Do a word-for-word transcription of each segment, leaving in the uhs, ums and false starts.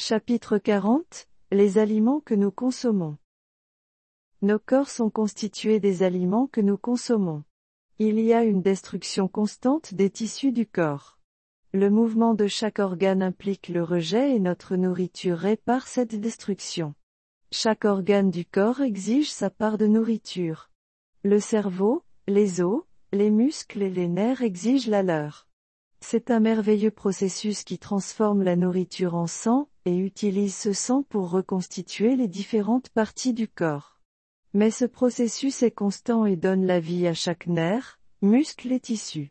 Chapitre quarante. Les aliments que nous consommons. Nos corps sont constitués des aliments que nous consommons. Il y a une destruction constante des tissus du corps. Le mouvement de chaque organe implique le rejet et notre nourriture répare cette destruction. Chaque organe du corps exige sa part de nourriture. Le cerveau, les os, les muscles et les nerfs exigent la leur. C'est un merveilleux processus qui transforme la nourriture en sang, et utilise ce sang pour reconstituer les différentes parties du corps. Mais ce processus est constant et donne la vie à chaque nerf, muscle et tissu.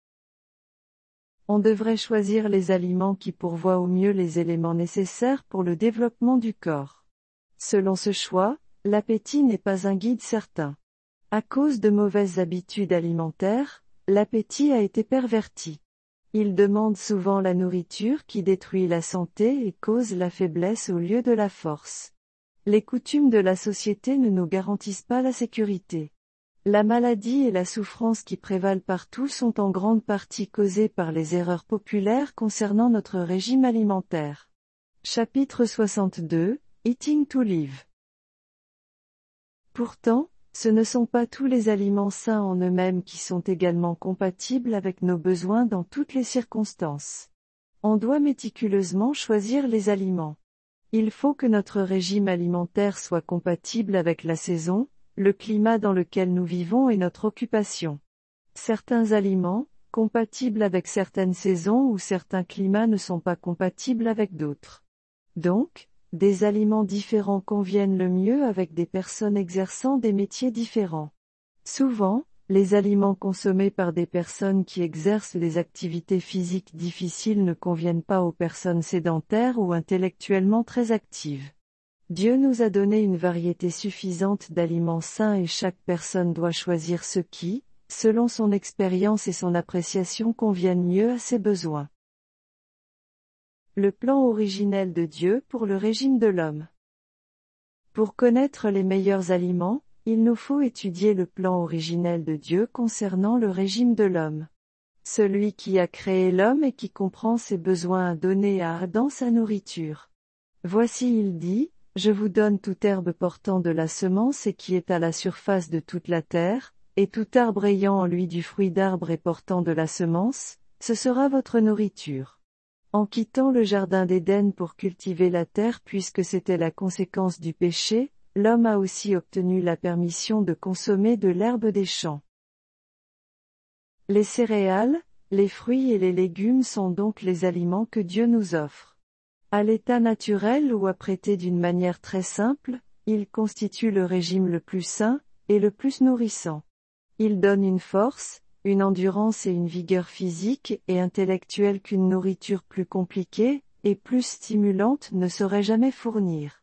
On devrait choisir les aliments qui pourvoient au mieux les éléments nécessaires pour le développement du corps. Selon ce choix, l'appétit n'est pas un guide certain. À cause de mauvaises habitudes alimentaires, l'appétit a été perverti. Il demande souvent la nourriture qui détruit la santé et cause la faiblesse au lieu de la force. Les coutumes de la société ne nous garantissent pas la sécurité. La maladie et la souffrance qui prévalent partout sont en grande partie causées par les erreurs populaires concernant notre régime alimentaire. Chapitre soixante-deux. Eating to live. Pourtant, ce ne sont pas tous les aliments sains en eux-mêmes qui sont également compatibles avec nos besoins dans toutes les circonstances. On doit méticuleusement choisir les aliments. Il faut que notre régime alimentaire soit compatible avec la saison, le climat dans lequel nous vivons et notre occupation. Certains aliments, compatibles avec certaines saisons ou certains climats ne sont pas compatibles avec d'autres. Donc, des aliments différents conviennent le mieux avec des personnes exerçant des métiers différents. Souvent, les aliments consommés par des personnes qui exercent des activités physiques difficiles ne conviennent pas aux personnes sédentaires ou intellectuellement très actives. Dieu nous a donné une variété suffisante d'aliments sains et chaque personne doit choisir ce qui, selon son expérience et son appréciation, conviennent mieux à ses besoins. Le plan originel de Dieu pour le régime de l'homme. Pour connaître les meilleurs aliments, il nous faut étudier le plan originel de Dieu concernant le régime de l'homme. Celui qui a créé l'homme et qui comprend ses besoins a donné à Adam sa nourriture. Voici il dit, « Je vous donne toute herbe portant de la semence et qui est à la surface de toute la terre, et tout arbre ayant en lui du fruit d'arbre et portant de la semence, ce sera votre nourriture. » En quittant le jardin d'Éden pour cultiver la terre puisque c'était la conséquence du péché, l'homme a aussi obtenu la permission de consommer de l'herbe des champs. Les céréales, les fruits et les légumes sont donc les aliments que Dieu nous offre. À l'état naturel ou apprêtés d'une manière très simple, ils constituent le régime le plus sain, et le plus nourrissant. Ils donnent une force, une endurance et une vigueur physique et intellectuelle qu'une nourriture plus compliquée, et plus stimulante ne saurait jamais fournir.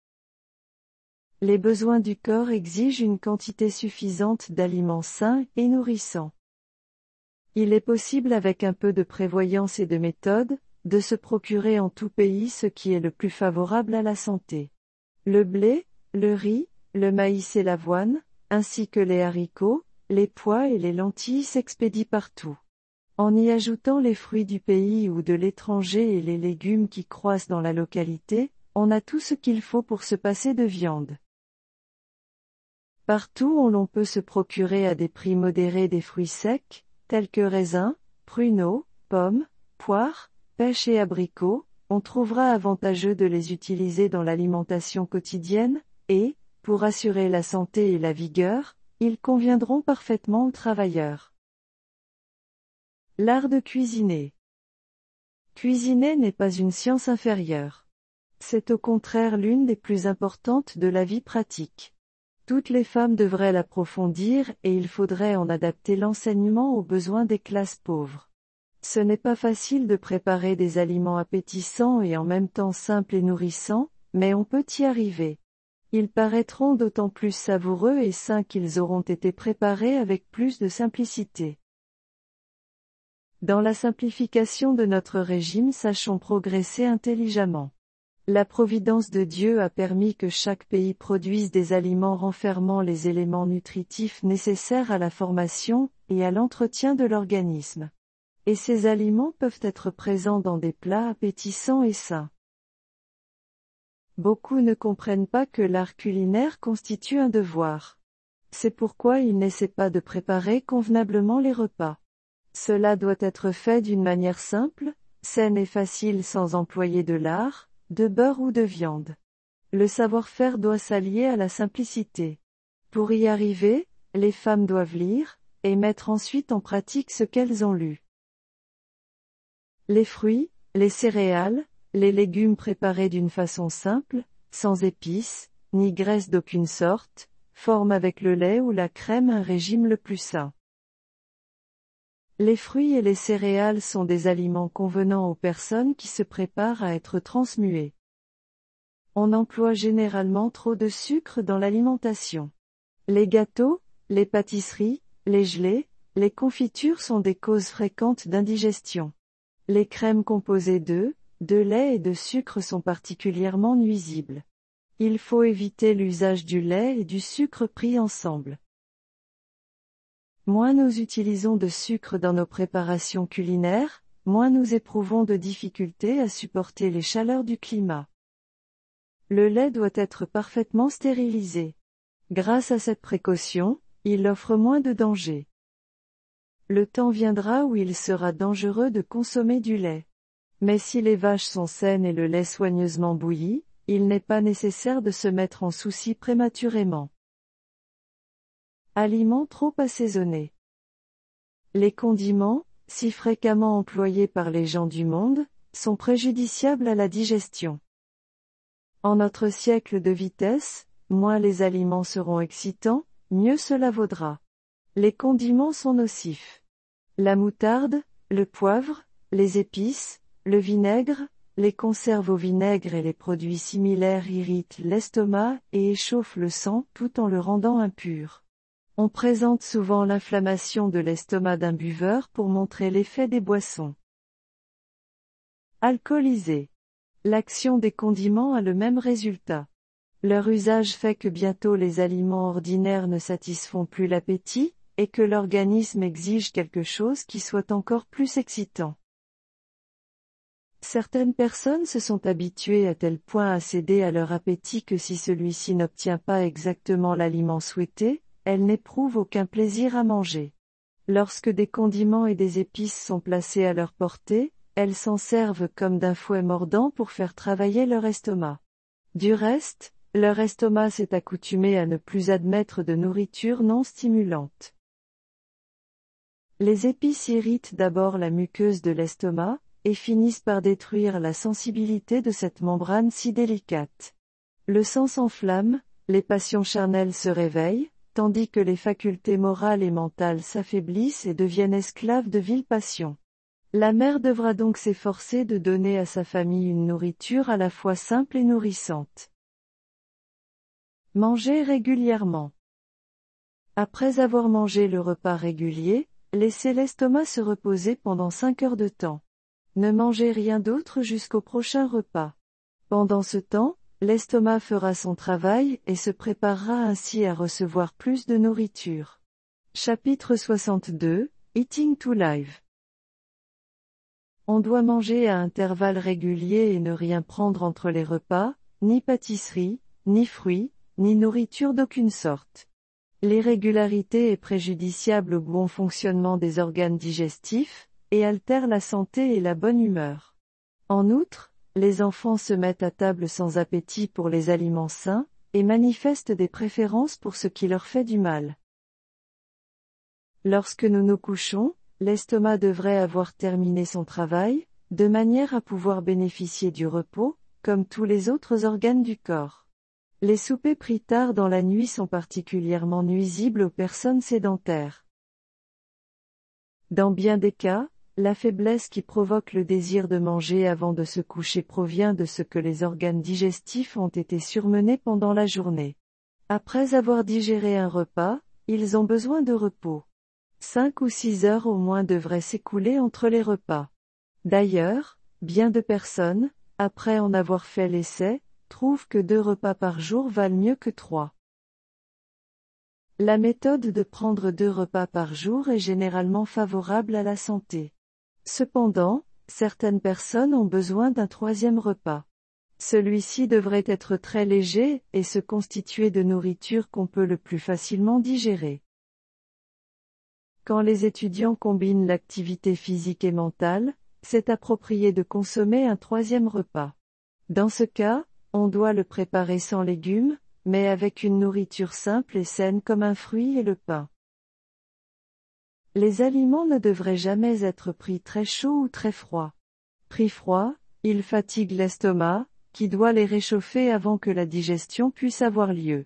Les besoins du corps exigent une quantité suffisante d'aliments sains et nourrissants. Il est possible avec un peu de prévoyance et de méthode, de se procurer en tout pays ce qui est le plus favorable à la santé. Le blé, le riz, le maïs et l'avoine, ainsi que les haricots, les pois et les lentilles s'expédient partout. En y ajoutant les fruits du pays ou de l'étranger et les légumes qui croissent dans la localité, on a tout ce qu'il faut pour se passer de viande. Partout où l'on peut se procurer à des prix modérés des fruits secs, tels que raisins, pruneaux, pommes, poires, pêches et abricots, on trouvera avantageux de les utiliser dans l'alimentation quotidienne, et, pour assurer la santé et la vigueur, ils conviendront parfaitement aux travailleurs. L'art de cuisiner. Cuisiner n'est pas une science inférieure. C'est au contraire l'une des plus importantes de la vie pratique. Toutes les femmes devraient l'approfondir et il faudrait en adapter l'enseignement aux besoins des classes pauvres. Ce n'est pas facile de préparer des aliments appétissants et en même temps simples et nourrissants, mais on peut y arriver. Ils paraîtront d'autant plus savoureux et sains qu'ils auront été préparés avec plus de simplicité. Dans la simplification de notre régime, sachons progresser intelligemment. La providence de Dieu a permis que chaque pays produise des aliments renfermant les éléments nutritifs nécessaires à la formation et à l'entretien de l'organisme. Et ces aliments peuvent être présents dans des plats appétissants et sains. Beaucoup ne comprennent pas que l'art culinaire constitue un devoir. C'est pourquoi ils n'essaient pas de préparer convenablement les repas. Cela doit être fait d'une manière simple, saine et facile sans employer de lard, de beurre ou de viande. Le savoir-faire doit s'allier à la simplicité. Pour y arriver, les femmes doivent lire, et mettre ensuite en pratique ce qu'elles ont lu. Les fruits, les céréales, les légumes préparés d'une façon simple, sans épices, ni graisse d'aucune sorte, forment avec le lait ou la crème un régime le plus sain. Les fruits et les céréales sont des aliments convenant aux personnes qui se préparent à être transmuées. On emploie généralement trop de sucre dans l'alimentation. Les gâteaux, les pâtisseries, les gelées, les confitures sont des causes fréquentes d'indigestion. Les crèmes composées d'œufs, de lait et de sucre sont particulièrement nuisibles. Il faut éviter l'usage du lait et du sucre pris ensemble. Moins nous utilisons de sucre dans nos préparations culinaires, moins nous éprouvons de difficultés à supporter les chaleurs du climat. Le lait doit être parfaitement stérilisé. Grâce à cette précaution, il offre moins de dangers. Le temps viendra où il sera dangereux de consommer du lait. Mais si les vaches sont saines et le lait soigneusement bouilli, il n'est pas nécessaire de se mettre en souci prématurément. Aliments trop assaisonnés. Les condiments, si fréquemment employés par les gens du monde, sont préjudiciables à la digestion. En notre siècle de vitesse, moins les aliments seront excitants, mieux cela vaudra. Les condiments sont nocifs. La moutarde, le poivre, les épices, le vinaigre, les conserves au vinaigre et les produits similaires irritent l'estomac et échauffent le sang tout en le rendant impur. On présente souvent l'inflammation de l'estomac d'un buveur pour montrer l'effet des boissons alcoolisées. L'action des condiments a le même résultat. Leur usage fait que bientôt les aliments ordinaires ne satisfont plus l'appétit, et que l'organisme exige quelque chose qui soit encore plus excitant. Certaines personnes se sont habituées à tel point à céder à leur appétit que si celui-ci n'obtient pas exactement l'aliment souhaité, elles n'éprouvent aucun plaisir à manger. Lorsque des condiments et des épices sont placés à leur portée, elles s'en servent comme d'un fouet mordant pour faire travailler leur estomac. Du reste, leur estomac s'est accoutumé à ne plus admettre de nourriture non stimulante. Les épices irritent d'abord la muqueuse de l'estomac, et finissent par détruire la sensibilité de cette membrane si délicate. Le sang s'enflamme, les passions charnelles se réveillent, tandis que les facultés morales et mentales s'affaiblissent et deviennent esclaves de viles passions. La mère devra donc s'efforcer de donner à sa famille une nourriture à la fois simple et nourrissante. Manger régulièrement. Après avoir mangé le repas régulier, laissez l'estomac se reposer pendant cinq heures de temps. Ne mangez rien d'autre jusqu'au prochain repas. Pendant ce temps, l'estomac fera son travail et se préparera ainsi à recevoir plus de nourriture. Chapitre soixante-deux, Eating to Live. On doit manger à intervalles réguliers et ne rien prendre entre les repas, ni pâtisserie, ni fruits, ni nourriture d'aucune sorte. L'irrégularité est préjudiciable au bon fonctionnement des organes digestifs, et altère la santé et la bonne humeur. En outre, les enfants se mettent à table sans appétit pour les aliments sains, et manifestent des préférences pour ce qui leur fait du mal. Lorsque nous nous couchons, l'estomac devrait avoir terminé son travail, de manière à pouvoir bénéficier du repos, comme tous les autres organes du corps. Les soupers pris tard dans la nuit sont particulièrement nuisibles aux personnes sédentaires. Dans bien des cas, la faiblesse qui provoque le désir de manger avant de se coucher provient de ce que les organes digestifs ont été surmenés pendant la journée. Après avoir digéré un repas, ils ont besoin de repos. Cinq ou six heures au moins devraient s'écouler entre les repas. D'ailleurs, bien de personnes, après en avoir fait l'essai, trouvent que deux repas par jour valent mieux que trois. La méthode de prendre deux repas par jour est généralement favorable à la santé. Cependant, certaines personnes ont besoin d'un troisième repas. Celui-ci devrait être très léger, et se constituer de nourriture qu'on peut le plus facilement digérer. Quand les étudiants combinent l'activité physique et mentale, c'est approprié de consommer un troisième repas. Dans ce cas, on doit le préparer sans légumes, mais avec une nourriture simple et saine comme un fruit et le pain. Les aliments ne devraient jamais être pris très chauds ou très froids. Pris froids, ils fatiguent l'estomac, qui doit les réchauffer avant que la digestion puisse avoir lieu.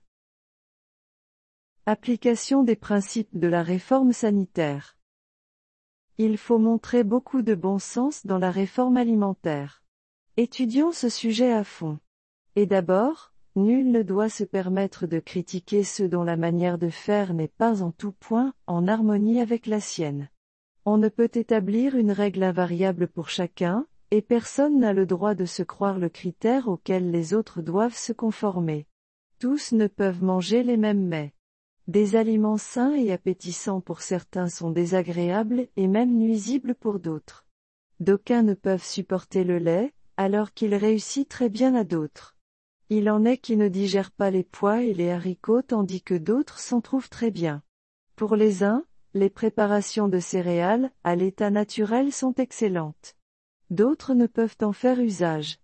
Application des principes de la réforme sanitaire. Il faut montrer beaucoup de bon sens dans la réforme alimentaire. Étudions ce sujet à fond. Et d'abord, nul ne doit se permettre de critiquer ceux dont la manière de faire n'est pas en tout point en harmonie avec la sienne. On ne peut établir une règle invariable pour chacun, et personne n'a le droit de se croire le critère auquel les autres doivent se conformer. Tous ne peuvent manger les mêmes mets. Des aliments sains et appétissants pour certains sont désagréables et même nuisibles pour d'autres. D'aucuns ne peuvent supporter le lait, alors qu'il réussit très bien à d'autres. Il en est qui ne digèrent pas les pois et les haricots tandis que d'autres s'en trouvent très bien. Pour les uns, les préparations de céréales, à l'état naturel sont excellentes. D'autres ne peuvent en faire usage.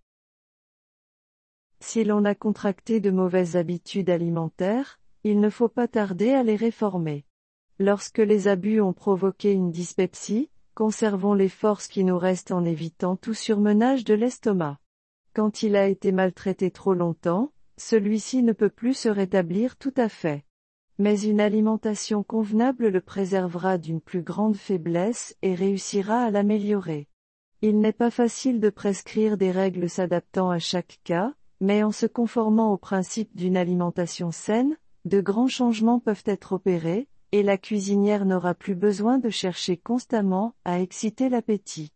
Si l'on a contracté de mauvaises habitudes alimentaires, il ne faut pas tarder à les réformer. Lorsque les abus ont provoqué une dyspepsie, conservons les forces qui nous restent en évitant tout surmenage de l'estomac. Quand il a été maltraité trop longtemps, celui-ci ne peut plus se rétablir tout à fait. Mais une alimentation convenable le préservera d'une plus grande faiblesse et réussira à l'améliorer. Il n'est pas facile de prescrire des règles s'adaptant à chaque cas, mais en se conformant au principe d'une alimentation saine, de grands changements peuvent être opérés, et la cuisinière n'aura plus besoin de chercher constamment à exciter l'appétit.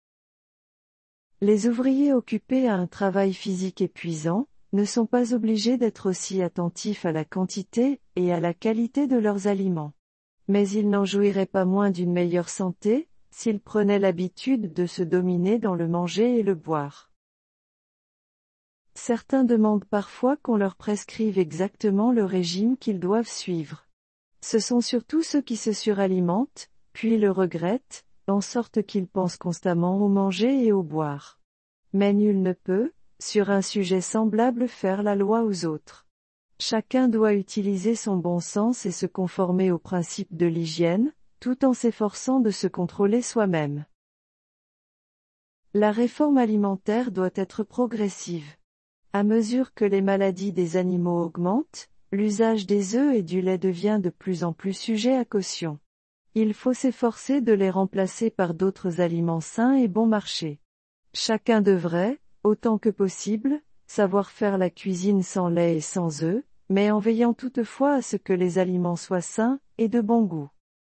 Les ouvriers occupés à un travail physique épuisant, ne sont pas obligés d'être aussi attentifs à la quantité et à la qualité de leurs aliments. Mais ils n'en jouiraient pas moins d'une meilleure santé, s'ils prenaient l'habitude de se dominer dans le manger et le boire. Certains demandent parfois qu'on leur prescrive exactement le régime qu'ils doivent suivre. Ce sont surtout ceux qui se suralimentent, puis le regrettent, en sorte qu'ils pensent constamment au manger et au boire. Mais nul ne peut, sur un sujet semblable, faire la loi aux autres. Chacun doit utiliser son bon sens et se conformer aux principes de l'hygiène, tout en s'efforçant de se contrôler soi-même. La réforme alimentaire doit être progressive. À mesure que les maladies des animaux augmentent, l'usage des œufs et du lait devient de plus en plus sujet à caution. Il faut s'efforcer de les remplacer par d'autres aliments sains et bon marché. Chacun devrait, autant que possible, savoir faire la cuisine sans lait et sans œufs, mais en veillant toutefois à ce que les aliments soient sains et de bon goût.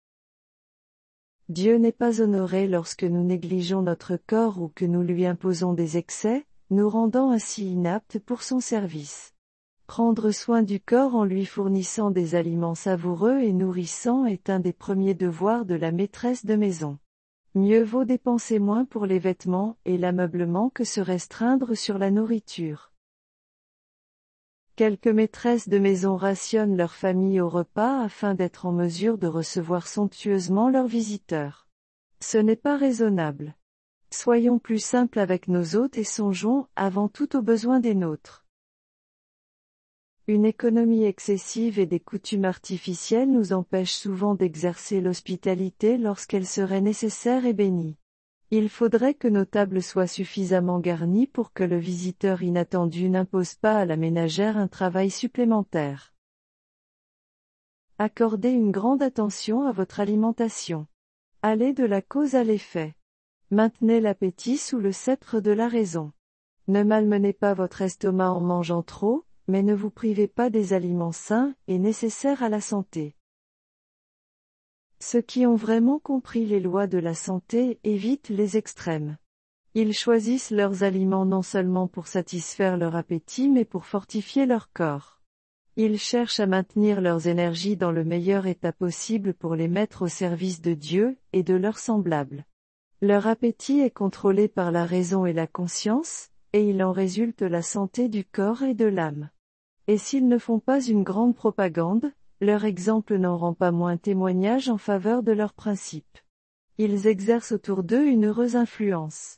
Dieu n'est pas honoré lorsque nous négligeons notre corps ou que nous lui imposons des excès, nous rendant ainsi inaptes pour son service. Prendre soin du corps en lui fournissant des aliments savoureux et nourrissants est un des premiers devoirs de la maîtresse de maison. Mieux vaut dépenser moins pour les vêtements et l'ameublement que se restreindre sur la nourriture. Quelques maîtresses de maison rationnent leur famille au repas afin d'être en mesure de recevoir somptueusement leurs visiteurs. Ce n'est pas raisonnable. Soyons plus simples avec nos hôtes et songeons avant tout aux besoins des nôtres. Une économie excessive et des coutumes artificielles nous empêchent souvent d'exercer l'hospitalité lorsqu'elle serait nécessaire et bénie. Il faudrait que nos tables soient suffisamment garnies pour que le visiteur inattendu n'impose pas à la ménagère un travail supplémentaire. Accordez une grande attention à votre alimentation. Allez de la cause à l'effet. Maintenez l'appétit sous le sceptre de la raison. Ne malmenez pas votre estomac en mangeant trop, mais ne vous privez pas des aliments sains et nécessaires à la santé. Ceux qui ont vraiment compris les lois de la santé évitent les extrêmes. Ils choisissent leurs aliments non seulement pour satisfaire leur appétit mais pour fortifier leur corps. Ils cherchent à maintenir leurs énergies dans le meilleur état possible pour les mettre au service de Dieu et de leurs semblables. Leur appétit est contrôlé par la raison et la conscience, et il en résulte la santé du corps et de l'âme. Et s'ils ne font pas une grande propagande, leur exemple n'en rend pas moins témoignage en faveur de leurs principes. Ils exercent autour d'eux une heureuse influence.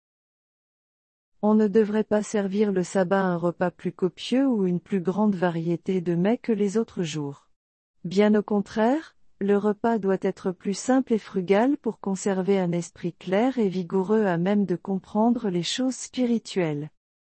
On ne devrait pas servir le sabbat un repas plus copieux ou une plus grande variété de mets que les autres jours. Bien au contraire, le repas doit être plus simple et frugal pour conserver un esprit clair et vigoureux à même de comprendre les choses spirituelles.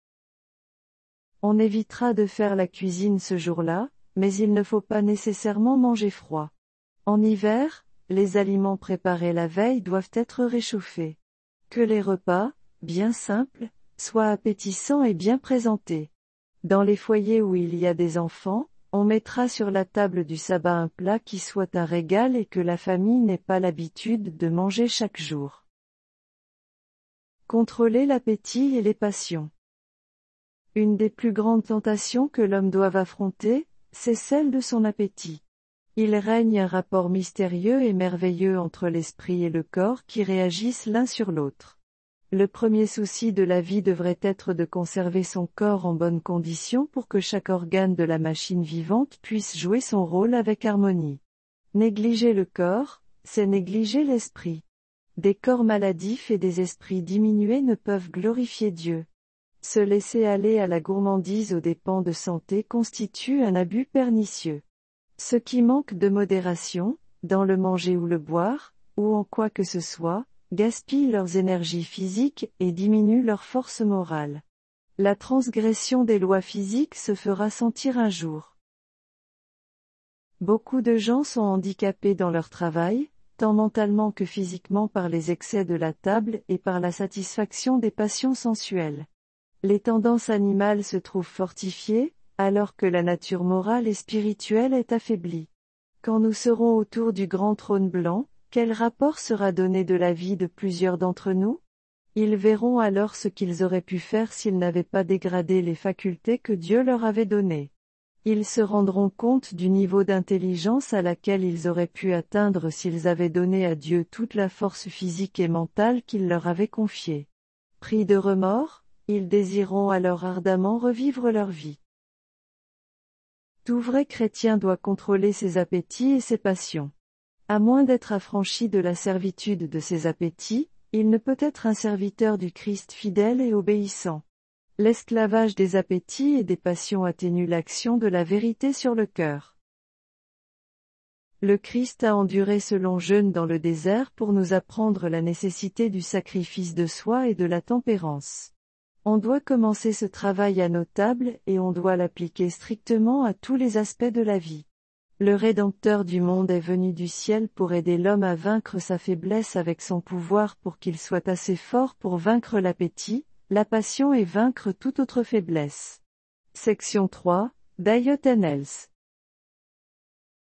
On évitera de faire la cuisine ce jour-là, mais il ne faut pas nécessairement manger froid. En hiver, les aliments préparés la veille doivent être réchauffés. Que les repas, bien simples, soient appétissants et bien présentés. Dans les foyers où il y a des enfants, on mettra sur la table du sabbat un plat qui soit un régal et que la famille n'ait pas l'habitude de manger chaque jour. Contrôler l'appétit et les passions. Une des plus grandes tentations que l'homme doive affronter, c'est celle de son appétit. Il règne un rapport mystérieux et merveilleux entre l'esprit et le corps qui réagissent l'un sur l'autre. Le premier souci de la vie devrait être de conserver son corps en bonne condition pour que chaque organe de la machine vivante puisse jouer son rôle avec harmonie. Négliger le corps, c'est négliger l'esprit. Des corps maladifs et des esprits diminués ne peuvent glorifier Dieu. Se laisser aller à la gourmandise aux dépens de santé constitue un abus pernicieux. Ceux qui manquent de modération, dans le manger ou le boire, ou en quoi que ce soit, gaspillent leurs énergies physiques et diminuent leur force morale. La transgression des lois physiques se fera sentir un jour. Beaucoup de gens sont handicapés dans leur travail, tant mentalement que physiquement par les excès de la table et par la satisfaction des passions sensuelles. Les tendances animales se trouvent fortifiées, alors que la nature morale et spirituelle est affaiblie. Quand nous serons autour du grand trône blanc, quel rapport sera donné de la vie de plusieurs d'entre nous? Ils verront alors ce qu'ils auraient pu faire s'ils n'avaient pas dégradé les facultés que Dieu leur avait données. Ils se rendront compte du niveau d'intelligence à laquelle ils auraient pu atteindre s'ils avaient donné à Dieu toute la force physique et mentale qu'il leur avait confiée. Pris de remords, ils désireront alors ardemment revivre leur vie. Tout vrai chrétien doit contrôler ses appétits et ses passions. À moins d'être affranchi de la servitude de ses appétits, il ne peut être un serviteur du Christ fidèle et obéissant. L'esclavage des appétits et des passions atténue l'action de la vérité sur le cœur. Le Christ a enduré ce long jeûne dans le désert pour nous apprendre la nécessité du sacrifice de soi et de la tempérance. On doit commencer ce travail à nos tables et on doit l'appliquer strictement à tous les aspects de la vie. Le Rédempteur du monde est venu du ciel pour aider l'homme à vaincre sa faiblesse avec son pouvoir pour qu'il soit assez fort pour vaincre l'appétit, la passion et vaincre toute autre faiblesse. Section trois, Diet and Health.